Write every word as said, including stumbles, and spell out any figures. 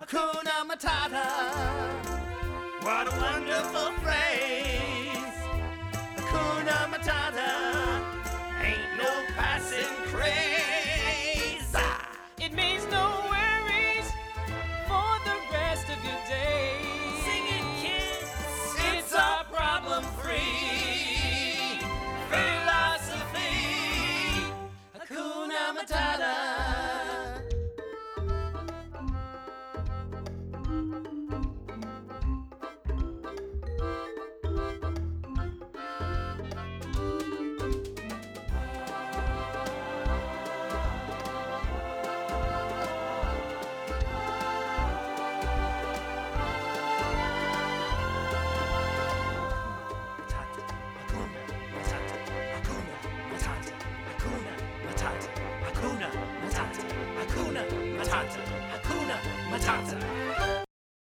Hakuna Matata. What a wonderful phrase. Hakuna Matata. Ain't no passing craze. Ah. It means no worries for the rest of your day. Sing it, kids. It's our problem-free philosophy. Hakuna Matata. Hakuna Matata, Hakuna Matata, Hakuna Matata.